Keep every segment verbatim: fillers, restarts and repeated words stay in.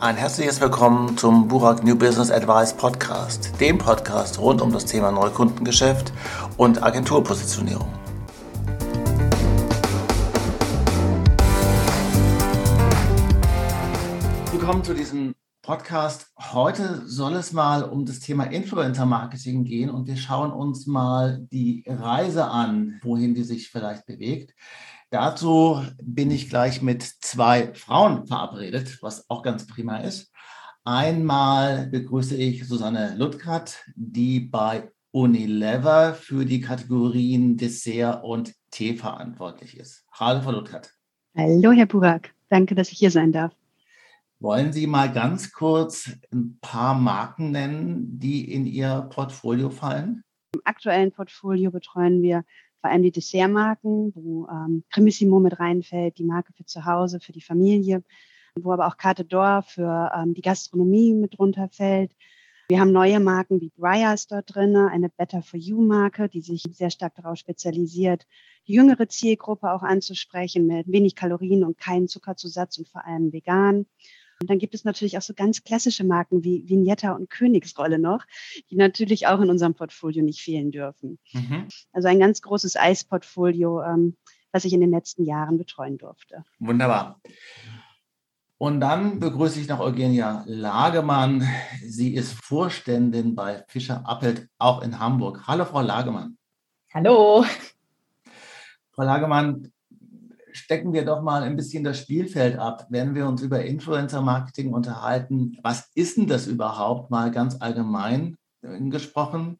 Ein herzliches Willkommen zum Burak New Business Advice Podcast, dem Podcast rund um das Thema Neukundengeschäft und Agenturpositionierung. Willkommen zu diesem Podcast. Heute soll es mal um das Thema Influencer-Marketing gehen und wir schauen uns mal die Reise an, wohin die sich vielleicht bewegt. Dazu bin ich gleich mit zwei Frauen verabredet, was auch ganz prima ist. Einmal begrüße ich Susanne Ludgert, die bei Unilever für die Kategorien Dessert und Tee verantwortlich ist. Hallo, Frau Ludgert. Hallo, Herr Burak. Danke, dass ich hier sein darf. Wollen Sie mal ganz kurz ein paar Marken nennen, die in Ihr Portfolio fallen? Im aktuellen Portfolio betreuen wir vor allem die Dessertmarken, wo ähm, Cremissimo mit reinfällt, die Marke für zu Hause, für die Familie, wo aber auch Carte d'Or für ähm, die Gastronomie mit drunter fällt. Wir haben neue Marken wie Breyers dort drin, eine Better for You Marke, die sich sehr stark darauf spezialisiert, die jüngere Zielgruppe auch anzusprechen mit wenig Kalorien und keinen Zuckerzusatz und vor allem vegan. Und dann gibt es natürlich auch so ganz klassische Marken wie Vignetta und Königsrolle noch, die natürlich auch in unserem Portfolio nicht fehlen dürfen. Mhm. Also ein ganz großes Eisportfolio, ähm, was ich in den letzten Jahren betreuen durfte. Wunderbar. Und dann begrüße ich noch Eugenia Lagemann. Sie ist Vorständin bei Fischer Appelt, auch in Hamburg. Hallo, Frau Lagemann. Hallo. Frau Lagemann, stecken wir doch mal ein bisschen das Spielfeld ab, wenn wir uns über Influencer-Marketing unterhalten. Was ist denn das überhaupt, mal ganz allgemein gesprochen?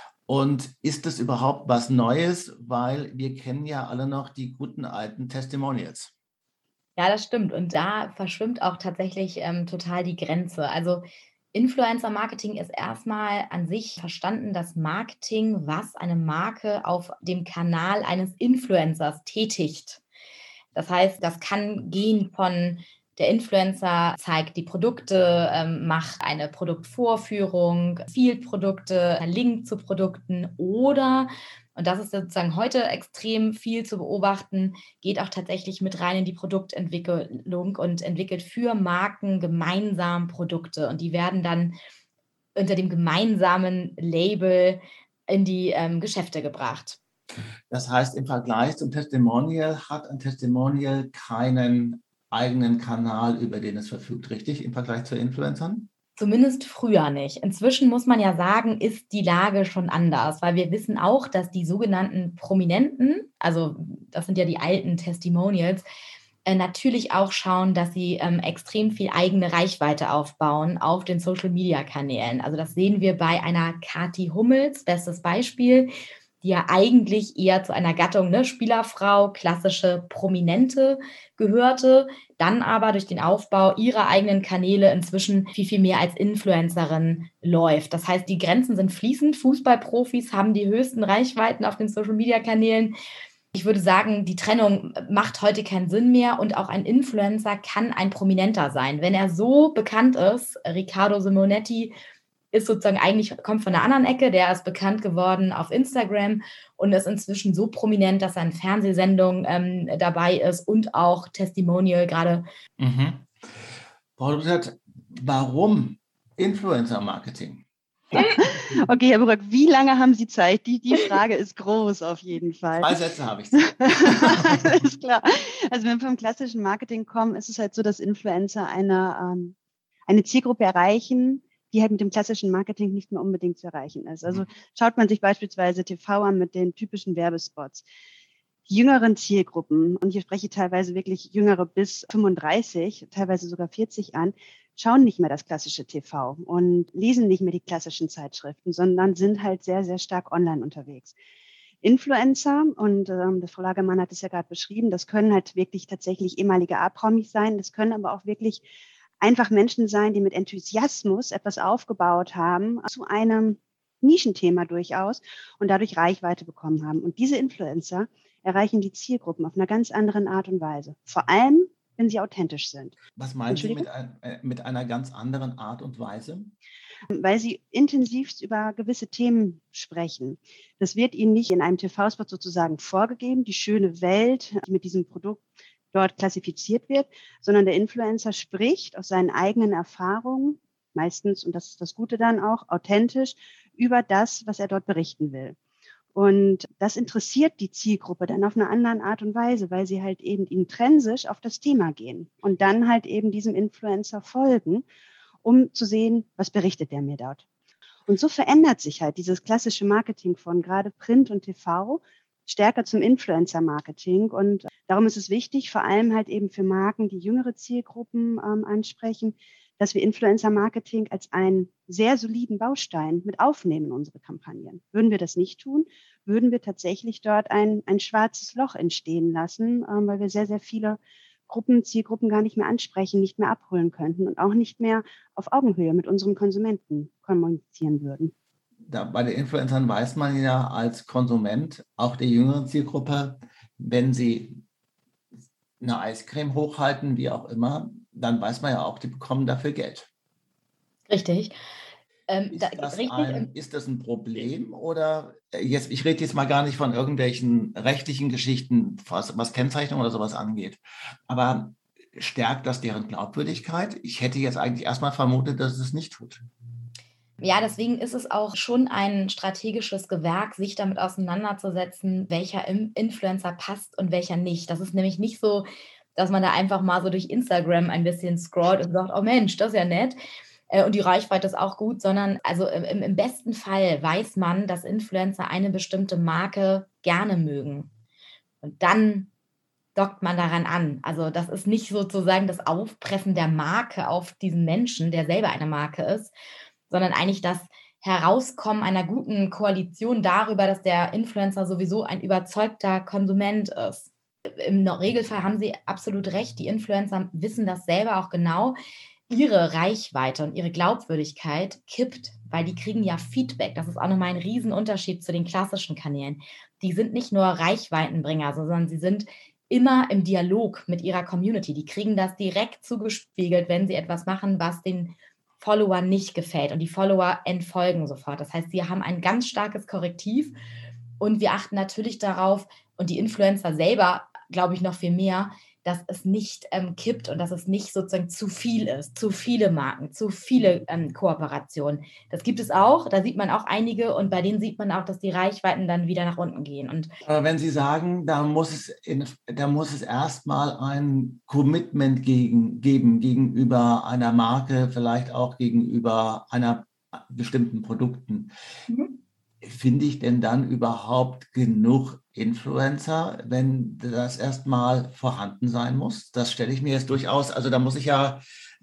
Und ist das überhaupt was Neues? Weil wir kennen ja alle noch die guten alten Testimonials. Ja, das stimmt. Und da verschwimmt auch tatsächlich ähm, total die Grenze. Also Influencer-Marketing ist erstmal an sich verstanden das Marketing, was eine Marke auf dem Kanal eines Influencers tätigt. Das heißt, das kann gehen von der Influencer zeigt die Produkte, ähm, macht eine Produktvorführung, empfiehlt Produkte, Link zu Produkten oder, und das ist sozusagen heute extrem viel zu beobachten, geht auch tatsächlich mit rein in die Produktentwicklung und entwickelt für Marken gemeinsam Produkte. Und die werden dann unter dem gemeinsamen Label in die ähm, Geschäfte gebracht. Das heißt, im Vergleich zum Testimonial hat ein Testimonial keinen eigenen Kanal, über den es verfügt, richtig, im Vergleich zu Influencern? Zumindest früher nicht. Inzwischen muss man ja sagen, ist die Lage schon anders, weil wir wissen auch, dass die sogenannten Prominenten, also das sind ja die alten Testimonials, äh, natürlich auch schauen, dass sie ähm, extrem viel eigene Reichweite aufbauen auf den Social-Media-Kanälen. Also das sehen wir bei einer Kathi Hummels, bestes Beispiel, die ja eigentlich eher zu einer Gattung, ne, Spielerfrau, klassische Prominente gehörte, dann aber durch den Aufbau ihrer eigenen Kanäle inzwischen viel, viel mehr als Influencerin läuft. Das heißt, die Grenzen sind fließend. Fußballprofis haben die höchsten Reichweiten auf den Social-Media-Kanälen. Ich würde sagen, die Trennung macht heute keinen Sinn mehr und auch ein Influencer kann ein Prominenter sein. Wenn er so bekannt ist, Riccardo Simonetti ist sozusagen eigentlich, kommt von der anderen Ecke, der ist bekannt geworden auf Instagram und ist inzwischen so prominent, dass er in Fernsehsendungen ähm, dabei ist und auch Testimonial gerade. Mhm. Frau Ludgert, warum Influencer-Marketing? Okay, Herr Burak, wie lange haben Sie Zeit? Die, die Frage ist groß auf jeden Fall. Zwei Sätze habe ich. Alles klar. Also wenn wir vom klassischen Marketing kommen, ist es halt so, dass Influencer eine, ähm, eine Zielgruppe erreichen, die halt mit dem klassischen Marketing nicht mehr unbedingt zu erreichen ist. Also schaut man sich beispielsweise T V an mit den typischen Werbespots. Die jüngeren Zielgruppen, und ich spreche teilweise wirklich jüngere bis fünfunddreißig, teilweise sogar vierzig an, schauen nicht mehr das klassische T V und lesen nicht mehr die klassischen Zeitschriften, sondern sind halt sehr, sehr stark online unterwegs. Influencer, und ähm, das Frau Lagemann hat es ja gerade beschrieben, das können halt wirklich tatsächlich ehemalige A-Promis sein, das können aber auch wirklich einfach Menschen sein, die mit Enthusiasmus etwas aufgebaut haben zu einem Nischenthema durchaus und dadurch Reichweite bekommen haben. Und diese Influencer erreichen die Zielgruppen auf einer ganz anderen Art und Weise. Vor allem, wenn sie authentisch sind. Was meinen Sie mit, ein, mit einer ganz anderen Art und Weise? Weil sie intensivst über gewisse Themen sprechen. Das wird ihnen nicht in einem T V-Spot sozusagen vorgegeben, die schöne Welt, die mit diesem Produkt dort klassifiziert wird, sondern der Influencer spricht aus seinen eigenen Erfahrungen, meistens, und das ist das Gute dann auch, authentisch über das, was er dort berichten will. Und das interessiert die Zielgruppe dann auf eine andere Art und Weise, weil sie halt eben intrinsisch auf das Thema gehen und dann halt eben diesem Influencer folgen, um zu sehen, was berichtet der mir dort. Und so verändert sich halt dieses klassische Marketing von gerade Print und T V stärker zum Influencer-Marketing. Und darum ist es wichtig, vor allem halt eben für Marken, die jüngere Zielgruppen ähm, ansprechen, dass wir Influencer-Marketing als einen sehr soliden Baustein mit aufnehmen in unsere Kampagnen. Würden wir das nicht tun, würden wir tatsächlich dort ein, ein schwarzes Loch entstehen lassen, ähm, weil wir sehr, sehr viele Gruppen, Zielgruppen gar nicht mehr ansprechen, nicht mehr abholen könnten und auch nicht mehr auf Augenhöhe mit unseren Konsumenten kommunizieren würden. Da, bei den Influencern weiß man ja als Konsument, auch der jüngeren Zielgruppe, wenn sie eine Eiscreme hochhalten, wie auch immer, dann weiß man ja auch, die bekommen dafür Geld. Richtig. Ähm, ist, da, das richtig ein, ist das ein Problem oder jetzt, ich rede jetzt mal gar nicht von irgendwelchen rechtlichen Geschichten, was, was Kennzeichnung oder sowas angeht, aber stärkt das deren Glaubwürdigkeit? Ich hätte jetzt eigentlich erstmal vermutet, dass es es nicht tut. Ja, deswegen ist es auch schon ein strategisches Gewerk, sich damit auseinanderzusetzen, welcher Influencer passt und welcher nicht. Das ist nämlich nicht so, dass man da einfach mal so durch Instagram ein bisschen scrollt und sagt, oh Mensch, das ist ja nett. Und die Reichweite ist auch gut, sondern also im, im besten Fall weiß man, dass Influencer eine bestimmte Marke gerne mögen. Und dann dockt man daran an. Also das ist nicht sozusagen das Aufpressen der Marke auf diesen Menschen, der selber eine Marke ist, sondern eigentlich das Herauskommen einer guten Koalition darüber, dass der Influencer sowieso ein überzeugter Konsument ist. Im Regelfall haben Sie absolut recht, die Influencer wissen das selber auch genau. Ihre Reichweite und ihre Glaubwürdigkeit kippt, weil die kriegen ja Feedback. Das ist auch nochmal ein Riesenunterschied zu den klassischen Kanälen. Die sind nicht nur Reichweitenbringer, sondern sie sind immer im Dialog mit ihrer Community. Die kriegen das direkt zugespiegelt, wenn sie etwas machen, was den Followern nicht gefällt. Und die Follower entfolgen sofort. Das heißt, sie haben ein ganz starkes Korrektiv. Und wir achten natürlich darauf, und die Influencer selber, glaube ich, noch viel mehr, dass es nicht ähm, kippt und dass es nicht sozusagen zu viel ist, zu viele Marken, zu viele ähm, Kooperationen. Das gibt es auch, da sieht man auch einige und bei denen sieht man auch, dass die Reichweiten dann wieder nach unten gehen. Und Aber wenn Sie sagen, da muss es, in, da muss es erstmal ein Commitment gegen, geben gegenüber einer Marke, vielleicht auch gegenüber einer bestimmten Produkten. Mhm. Finde ich denn dann überhaupt genug Influencer, wenn das erstmal vorhanden sein muss? Das stelle ich mir jetzt durchaus, also da muss ich ja,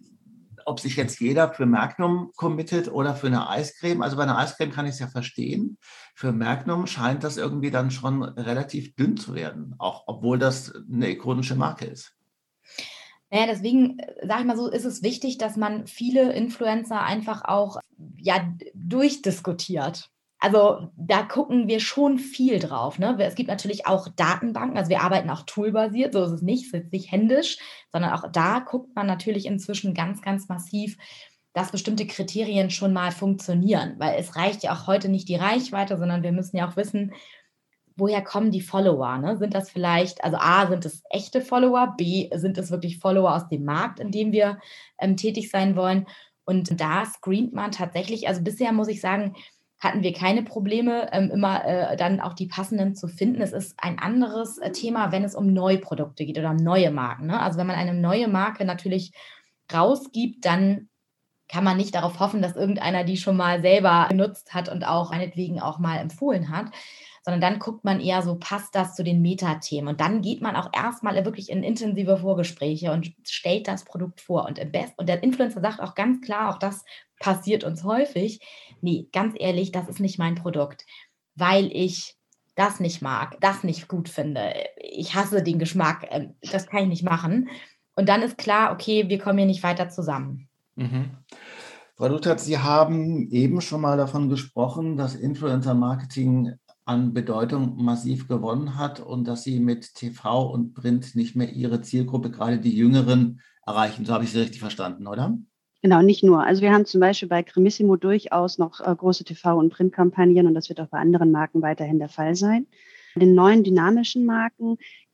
ob sich jetzt jeder für Magnum committet oder für eine Eiscreme, also bei einer Eiscreme kann ich es ja verstehen, für Magnum scheint das irgendwie dann schon relativ dünn zu werden, auch obwohl das eine ikonische Marke ist. Naja, deswegen, sage ich mal so, ist es wichtig, dass man viele Influencer einfach auch ja, durchdiskutiert. Also da gucken wir schon viel drauf. Ne? Es gibt natürlich auch Datenbanken, also wir arbeiten auch toolbasiert, so ist es nicht, es ist nicht händisch, sondern auch da guckt man natürlich inzwischen ganz, ganz massiv, dass bestimmte Kriterien schon mal funktionieren, weil es reicht ja auch heute nicht die Reichweite, sondern wir müssen ja auch wissen, woher kommen die Follower? Ne? Sind das vielleicht, also A, sind es echte Follower, B, sind es wirklich Follower aus dem Markt, in dem wir ähm, tätig sein wollen? Und da screent man tatsächlich, also bisher muss ich sagen, hatten wir keine Probleme, ähm, immer äh, dann auch die passenden zu finden. Es ist ein anderes äh, Thema, wenn es um Neuprodukte geht oder um neue Marken. Ne? Also wenn man eine neue Marke natürlich rausgibt, dann kann man nicht darauf hoffen, dass irgendeiner die schon mal selber genutzt hat und auch meinetwegen auch mal empfohlen hat, sondern dann guckt man eher so, passt das zu den Metathemen? Und dann geht man auch erstmal wirklich in intensive Vorgespräche und stellt das Produkt vor. Und, im Best- und der Influencer sagt auch ganz klar, auch das passiert uns häufig, nee, ganz ehrlich, das ist nicht mein Produkt, weil ich das nicht mag, das nicht gut finde. Ich hasse den Geschmack, das kann ich nicht machen. Und dann ist klar, okay, wir kommen hier nicht weiter zusammen. Mhm. Frau Luthert, Sie haben eben schon mal davon gesprochen, dass Influencer-Marketing an Bedeutung massiv gewonnen hat und dass Sie mit T V und Print nicht mehr Ihre Zielgruppe, gerade die Jüngeren, erreichen. So habe ich Sie richtig verstanden, oder? Genau, nicht nur. Also wir haben zum Beispiel bei Cremissimo durchaus noch äh, große T V- und Printkampagnen und das wird auch bei anderen Marken weiterhin der Fall sein. Bei den neuen dynamischen Marken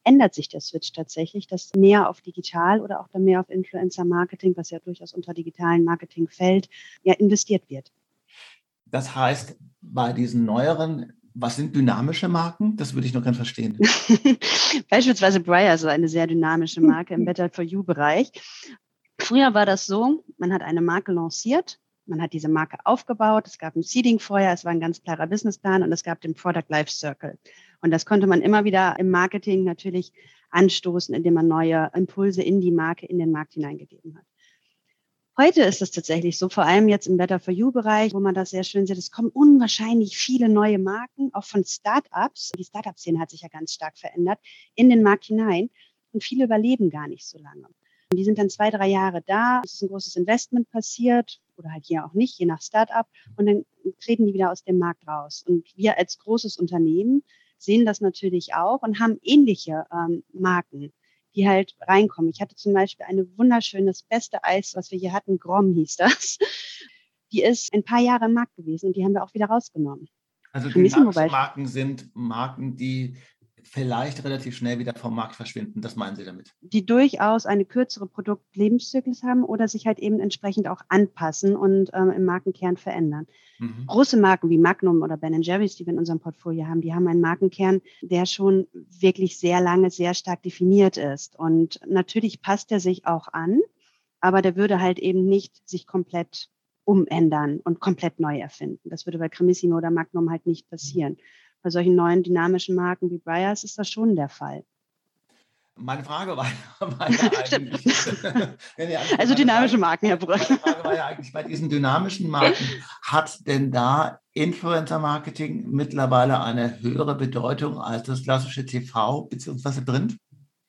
ändert sich der Switch tatsächlich, dass mehr auf digital oder auch dann mehr auf Influencer-Marketing, was ja durchaus unter digitalen Marketing fällt, ja investiert wird. Das heißt, bei diesen neueren, was sind dynamische Marken? Das würde ich noch gerne verstehen. Beispielsweise Breyers, so eine sehr dynamische Marke im Better for You-Bereich. Früher war das so, man hat eine Marke lanciert, man hat diese Marke aufgebaut, es gab ein Seeding vorher, es war ein ganz klarer Businessplan und es gab den Product Life Circle. Und das konnte man immer wieder im Marketing natürlich anstoßen, indem man neue Impulse in die Marke, in den Markt hineingegeben hat. Heute ist es tatsächlich so, vor allem jetzt im Better for You-Bereich, wo man das sehr schön sieht, es kommen unwahrscheinlich viele neue Marken, auch von Startups. Die Startup-Szene hat sich ja ganz stark verändert, in den Markt hinein. Und viele überleben gar nicht so lange. Und die sind dann zwei, drei Jahre da, es ist ein großes Investment passiert oder halt hier auch nicht, je nach Startup. Und dann treten die wieder aus dem Markt raus. Und wir als großes Unternehmen sehen das natürlich auch und haben ähnliche ähm, Marken, die halt reinkommen. Ich hatte zum Beispiel eine wunderschöne, das beste Eis, was wir hier hatten, Grom hieß das. Die ist ein paar Jahre im Markt gewesen und die haben wir auch wieder rausgenommen. Also dynamische Marken sind Marken, die vielleicht relativ schnell wieder vom Markt verschwinden. Das meinen Sie damit? Die durchaus eine kürzere Produktlebenszyklus haben oder sich halt eben entsprechend auch anpassen und ähm, im Markenkern verändern. Mhm. Große Marken wie Magnum oder Ben and Jerry's, die wir in unserem Portfolio haben, die haben einen Markenkern, der schon wirklich sehr lange, sehr stark definiert ist. Und natürlich passt er sich auch an, aber der würde halt eben nicht sich komplett umändern und komplett neu erfinden. Das würde bei Cremissimo oder Magnum halt nicht passieren. Bei solchen neuen dynamischen Marken wie Breyers ist das schon der Fall. Meine Frage war, war ja eigentlich... also dynamische Marken, Herr Brück. Meine Frage war ja eigentlich, bei diesen dynamischen Marken, hat denn da Influencer-Marketing mittlerweile eine höhere Bedeutung als das klassische T V bzw. Print?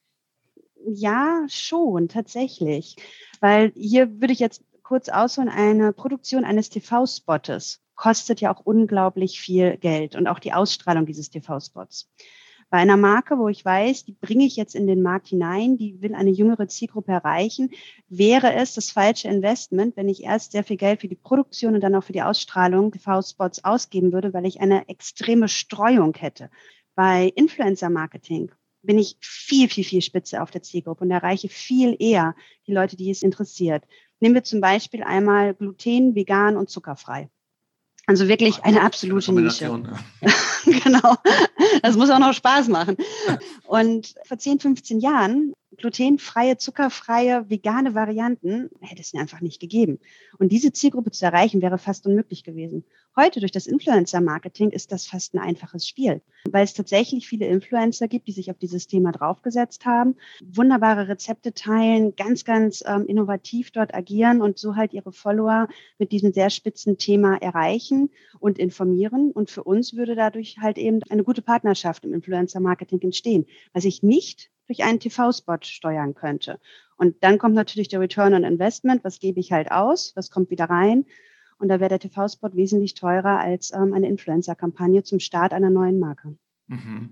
Ja, schon, tatsächlich. Weil hier würde ich jetzt kurz ausholen, eine Produktion eines T V-Spottes kostet ja auch unglaublich viel Geld und auch die Ausstrahlung dieses T V-Spots. Bei einer Marke, wo ich weiß, die bringe ich jetzt in den Markt hinein, die will eine jüngere Zielgruppe erreichen, wäre es das falsche Investment, wenn ich erst sehr viel Geld für die Produktion und dann auch für die Ausstrahlung T V-Spots ausgeben würde, weil ich eine extreme Streuung hätte. Bei Influencer-Marketing bin ich viel, viel, viel spitze auf der Zielgruppe und erreiche viel eher die Leute, die es interessiert. Nehmen wir zum Beispiel einmal Gluten, vegan und zuckerfrei. Also wirklich eine absolute Nische. Genau. Das muss auch noch Spaß machen. Und vor zehn, fünfzehn Jahren glutenfreie, zuckerfreie, vegane Varianten hätte es einfach nicht gegeben. Und diese Zielgruppe zu erreichen, wäre fast unmöglich gewesen. Heute durch das Influencer-Marketing ist das fast ein einfaches Spiel, weil es tatsächlich viele Influencer gibt, die sich auf dieses Thema draufgesetzt haben, wunderbare Rezepte teilen, ganz, ganz ähm, innovativ dort agieren und so halt ihre Follower mit diesem sehr spitzen Thema erreichen und informieren. Und für uns würde dadurch halt eben eine gute Partnerschaft im Influencer-Marketing entstehen, was ich nicht durch einen T V-Spot steuern könnte. Und dann kommt natürlich der Return on Investment, was gebe ich halt aus, was kommt wieder rein. Und da wäre der T V-Spot wesentlich teurer als ähm, eine Influencer-Kampagne zum Start einer neuen Marke. Mhm.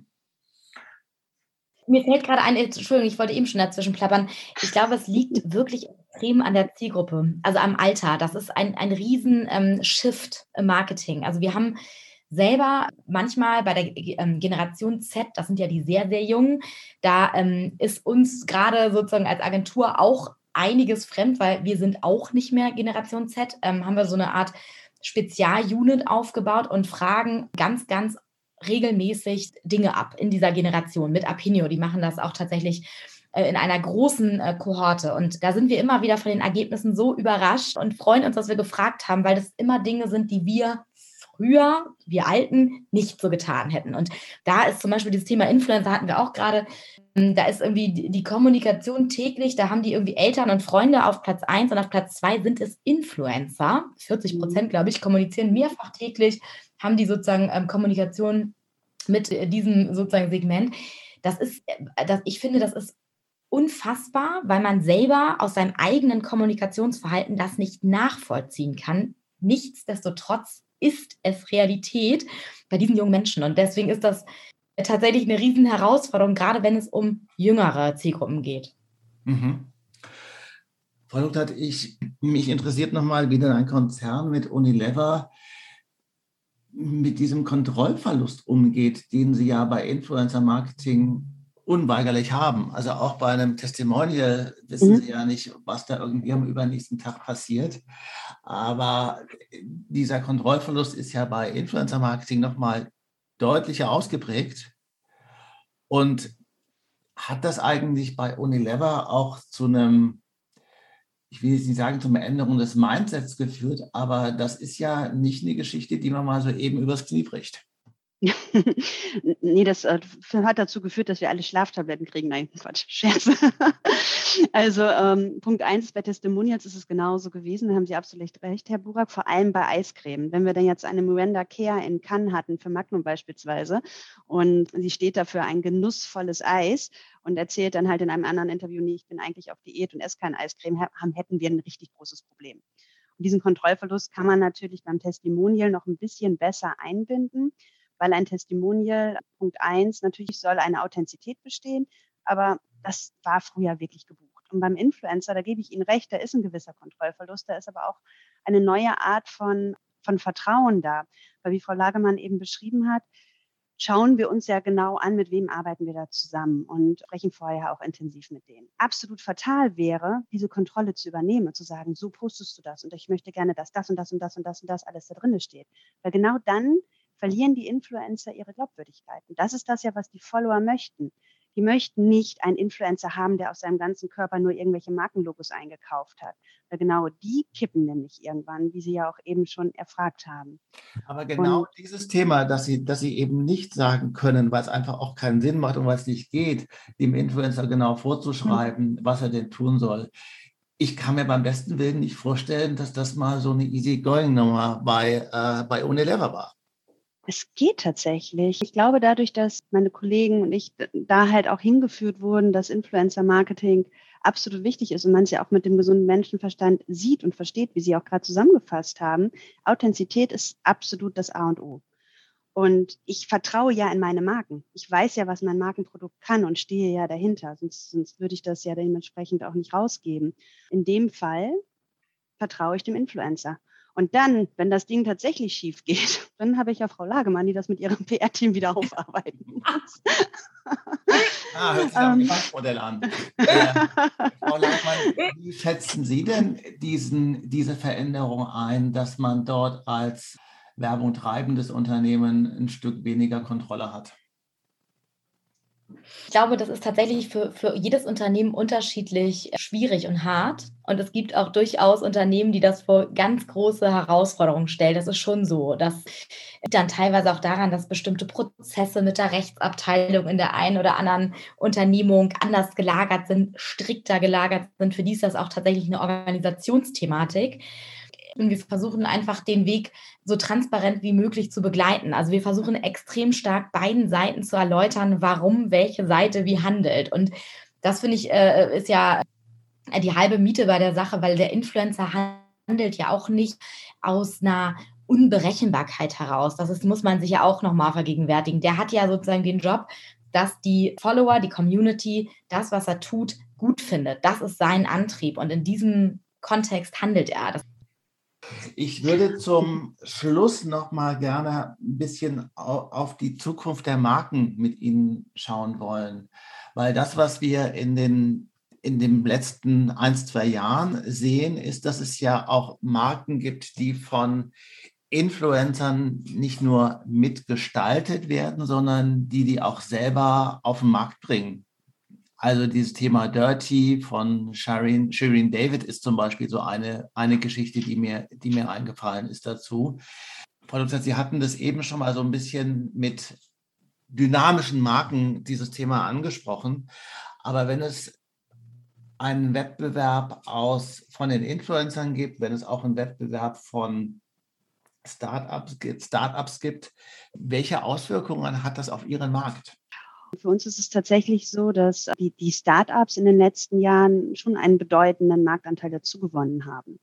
Mir fällt gerade ein, Entschuldigung, ich wollte eben schon dazwischen plappern. Ich glaube, es liegt wirklich extrem an der Zielgruppe, also am Alter. Das ist ein, ein riesen ähm, Shift im Marketing. Also wir haben selber manchmal bei der ähm, Generation Z, das sind ja die sehr, sehr Jungen, da ähm, ist uns gerade sozusagen als Agentur auch einiges fremd, weil wir sind auch nicht mehr Generation Z, ähm, haben wir so eine Art Spezialunit aufgebaut und fragen ganz, ganz regelmäßig Dinge ab in dieser Generation mit Apinio. Die machen das auch tatsächlich äh, in einer großen äh, Kohorte. Und da sind wir immer wieder von den Ergebnissen so überrascht und freuen uns, dass wir gefragt haben, weil das immer Dinge sind, die wir früher, wir Alten, nicht so getan hätten. Und da ist zum Beispiel dieses Thema Influencer, hatten wir auch gerade, da ist irgendwie die Kommunikation täglich, da haben die irgendwie Eltern und Freunde auf Platz eins und auf Platz zwei sind es Influencer. vierzig Prozent, glaube ich, kommunizieren mehrfach täglich, haben die sozusagen ähm, Kommunikation mit äh, diesem sozusagen Segment. Das ist, äh, das, ich finde, das ist unfassbar, weil man selber aus seinem eigenen Kommunikationsverhalten das nicht nachvollziehen kann. Nichtsdestotrotz ist es Realität bei diesen jungen Menschen. Und deswegen ist das tatsächlich eine riesen Herausforderung, gerade wenn es um jüngere Zielgruppen geht. Mhm. Frau Luchtert, ich, mich interessiert nochmal, wie denn ein Konzern mit Unilever mit diesem Kontrollverlust umgeht, den Sie ja bei Influencer-Marketing unweigerlich haben. Also auch bei einem Testimonial wissen Mhm. Sie ja nicht, was da irgendwie am übernächsten Tag passiert. Aber dieser Kontrollverlust ist ja bei Influencer-Marketing nochmal deutlicher ausgeprägt. Und hat das eigentlich bei Unilever auch zu einem, ich will jetzt nicht sagen, zu einer Änderung des Mindsets geführt, aber das ist ja nicht eine Geschichte, die man mal so eben übers Knie bricht. Nee, das äh, hat dazu geführt, dass wir alle Schlaftabletten kriegen. Nein, Quatsch, Scherz. Also ähm, Punkt eins, bei Testimonials ist es genauso gewesen. Da haben Sie absolut recht, Herr Burak, vor allem bei Eiscreme. Wenn wir dann jetzt eine Miranda Care in Cannes hatten, für Magnum beispielsweise, und sie steht dafür ein genussvolles Eis und erzählt dann halt in einem anderen Interview, nee, ich bin eigentlich auf Diät und esse kein Eiscreme, haben, hätten wir ein richtig großes Problem. Und diesen Kontrollverlust kann man natürlich beim Testimonial noch ein bisschen besser einbinden, weil ein Testimonial, Punkt eins, natürlich soll eine Authentizität bestehen, aber das war früher wirklich gebucht. Und beim Influencer, da gebe ich Ihnen recht, da ist ein gewisser Kontrollverlust, da ist aber auch eine neue Art von, von Vertrauen da. Weil wie Frau Lagemann eben beschrieben hat, schauen wir uns ja genau an, mit wem arbeiten wir da zusammen und sprechen vorher auch intensiv mit denen. Absolut fatal wäre, diese Kontrolle zu übernehmen und zu sagen, so postest du das und ich möchte gerne, dass das und das und das und das und das alles da drin steht. Weil genau dann verlieren die Influencer ihre Glaubwürdigkeit. Und das ist das ja, was die Follower möchten. Die möchten nicht einen Influencer haben, der aus seinem ganzen Körper nur irgendwelche Markenlogos eingekauft hat. Weil genau die kippen nämlich irgendwann, wie Sie ja auch eben schon erfragt haben. Aber genau Und dieses Thema, dass Sie, dass Sie eben nicht sagen können, weil es einfach auch keinen Sinn macht und weil es nicht geht, dem Influencer genau vorzuschreiben, was er denn tun soll. Ich kann mir beim besten Willen nicht vorstellen, dass das mal so eine Easy-Going-Nummer bei, äh, bei Unilever war. es geht tatsächlich. Ich glaube, dadurch, dass meine Kollegen und ich da halt auch hingeführt wurden, dass Influencer-Marketing absolut wichtig ist und man es ja auch mit dem gesunden Menschenverstand sieht und versteht, wie Sie auch gerade zusammengefasst haben, Authentizität ist absolut das A und O. Und ich vertraue ja in meine Marken. Ich weiß ja, was mein Markenprodukt kann und stehe ja dahinter. Sonst, sonst würde ich das ja dementsprechend auch nicht rausgeben. In dem Fall vertraue ich dem Influencer. Und dann, wenn das Ding tatsächlich schief geht, dann habe ich ja Frau Lagemann, die das mit ihrem P R-Team wieder aufarbeiten muss. Ah, hört sich nach einem Geschäftsmodell an. Äh, Frau Lagemann, wie schätzen Sie denn diesen, diese Veränderung ein, dass man dort als Werbung treibendes Unternehmen ein Stück weniger Kontrolle hat? Ich glaube, das ist tatsächlich für, für jedes Unternehmen unterschiedlich schwierig und hart. Und es gibt auch durchaus Unternehmen, die das vor ganz große Herausforderungen stellen. Das ist schon so. Das liegt dann teilweise auch daran, dass bestimmte Prozesse mit der Rechtsabteilung in der einen oder anderen Unternehmung anders gelagert sind, strikter gelagert sind. Für die ist das auch tatsächlich eine Organisationsthematik. Und wir versuchen einfach den Weg so transparent wie möglich zu begleiten. Also wir versuchen extrem stark beiden Seiten zu erläutern, warum welche Seite wie handelt. Und das finde ich äh, ist ja die halbe Miete bei der Sache, weil der Influencer handelt ja auch nicht aus einer Unberechenbarkeit heraus. Das ist, muss man sich ja auch nochmal vergegenwärtigen. Der hat ja sozusagen den Job, dass die Follower, die Community, das, was er tut, gut findet. Das ist sein Antrieb. Und in diesem Kontext handelt er. Das Ich würde zum Schluss noch mal gerne ein bisschen auf die Zukunft der Marken mit Ihnen schauen wollen, weil das, was wir in den in den letzten ein, zwei Jahren sehen, ist, dass es ja auch Marken gibt, die von Influencern nicht nur mitgestaltet werden, sondern die die auch selber auf den Markt bringen. Also dieses Thema Dirty von Shireen, Shireen David ist zum Beispiel so eine, eine Geschichte, die mir, die mir eingefallen ist dazu. Frau Dr. Sie hatten das eben schon mal so ein bisschen mit dynamischen Marken dieses Thema angesprochen. Aber wenn es einen Wettbewerb aus, von den Influencern gibt, wenn es auch einen Wettbewerb von Startups gibt, Startups gibt, welche Auswirkungen hat das auf Ihren Markt? Für uns ist es tatsächlich so, dass die, die Start-ups in den letzten Jahren schon einen bedeutenden Marktanteil dazu gewonnen haben.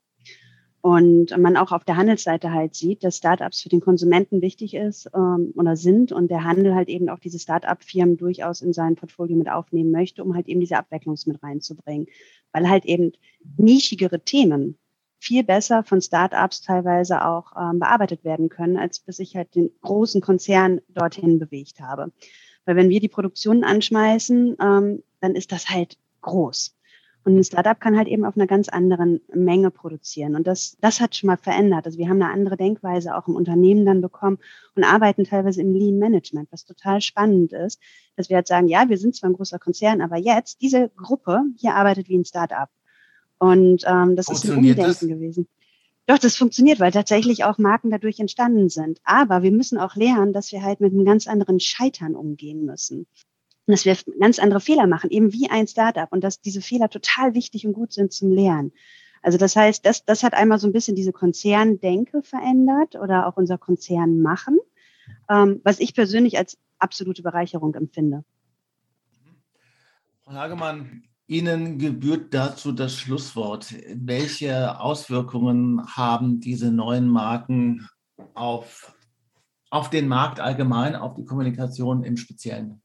Und man auch auf der Handelsseite halt sieht, dass Start-ups für den Konsumenten wichtig ist ähm, oder sind und der Handel halt eben auch diese Start-up-Firmen durchaus in sein Portfolio mit aufnehmen möchte, um halt eben diese Abwechslung mit reinzubringen. Weil halt eben nischigere Themen viel besser von Start-ups teilweise auch ähm, bearbeitet werden können, als bis ich halt den großen Konzern dorthin bewegt habe. Weil wenn wir die Produktion anschmeißen, ähm, dann ist das halt groß. Und ein Startup kann halt eben auf einer ganz anderen Menge produzieren. Und das, das hat schon mal verändert. Also wir haben eine andere Denkweise auch im Unternehmen dann bekommen und arbeiten teilweise im Lean Management, was total spannend ist, dass wir halt sagen, ja, wir sind zwar ein großer Konzern, aber jetzt, diese Gruppe hier arbeitet wie ein Startup. Und ähm, das ist ein Umdenken das? gewesen. Doch, das funktioniert, weil tatsächlich auch Marken dadurch entstanden sind. Aber wir müssen auch lernen, dass wir halt mit einem ganz anderen Scheitern umgehen müssen. Und dass wir ganz andere Fehler machen, eben wie ein Startup. Und dass diese Fehler total wichtig und gut sind zum Lernen. Also das heißt, das, das hat einmal so ein bisschen diese Konzerndenke verändert oder auch unser Konzernmachen, ähm, was ich persönlich als absolute Bereicherung empfinde. Frau Hagemann, Ihnen gebührt dazu das Schlusswort. Welche Auswirkungen haben diese neuen Marken auf, auf den Markt allgemein, auf die Kommunikation im Speziellen?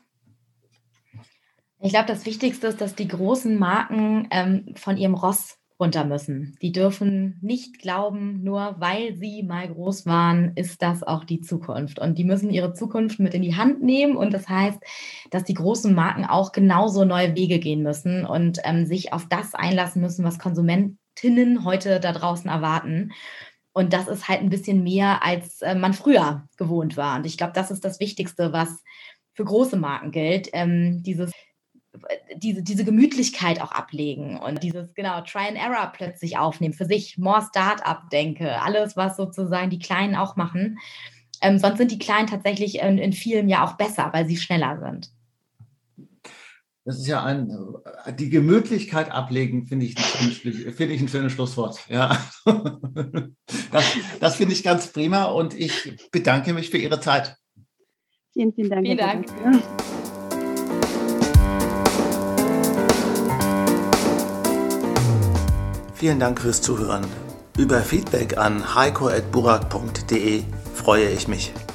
Ich glaube, das Wichtigste ist, dass die großen Marken ähm, von ihrem Ross runter müssen. Die dürfen nicht glauben, nur weil sie mal groß waren, ist das auch die Zukunft. Und die müssen ihre Zukunft mit in die Hand nehmen. Und das heißt, dass die großen Marken auch genauso neue Wege gehen müssen und ähm, sich auf das einlassen müssen, was Konsumentinnen heute da draußen erwarten. Und das ist halt ein bisschen mehr, als äh, man früher gewohnt war. Und ich glaube, das ist das Wichtigste, was für große Marken gilt. Ähm, dieses Diese, diese Gemütlichkeit auch ablegen und dieses, genau, Try and Error plötzlich aufnehmen, für sich more Start-up-Denke, alles, was sozusagen die Kleinen auch machen. Ähm, sonst sind die Kleinen tatsächlich in, in vielen ja auch besser, weil sie schneller sind. Das ist ja ein, die Gemütlichkeit ablegen, finde ich, finde ich ein schönes Schlusswort. Ja. Das, das finde ich ganz prima und ich bedanke mich für Ihre Zeit. Vielen, vielen Dank. Vielen Dank. Vielen Dank fürs Zuhören. Über Feedback an heiko at burak punkt de freue ich mich.